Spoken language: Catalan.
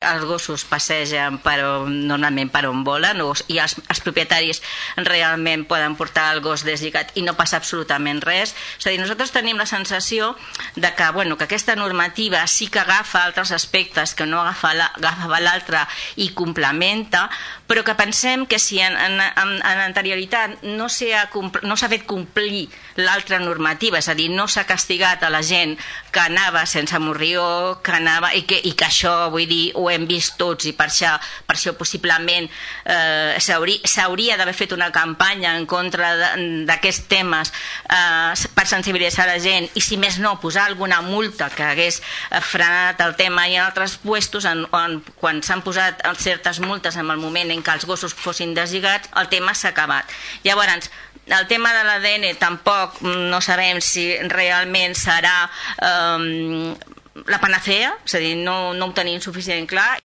els gossos passegen normalment per on volen i els propietaris realment poden portar el gos deslligat i no passa absolutament res. És a dir, nosaltres tenim la sensació de que aquesta normativa sí que agafa altres aspectes que no agafava l'altra i complementa, però que pensem que si en anterioritat no s'ha fet complir l'altra normativa, és a dir, no s'ha castigat a la gent que anava sense morrió, i que això, vull dir, ho hem vist tots i per això possiblement s'hauria d'haver fet una campanya en contra d'aquests temes per sensibilitzar la gent i, si més no, posar alguna multa que hagués frenat el tema. I en altres puestos, quan s'han posat certes multes en el moment en què els gossos fossin deslligats, el tema s'ha acabat. Llavors, el tema de l'ADN tampoc no sabem si realment serà la panacea, és a dir, no ho tenim suficient clar.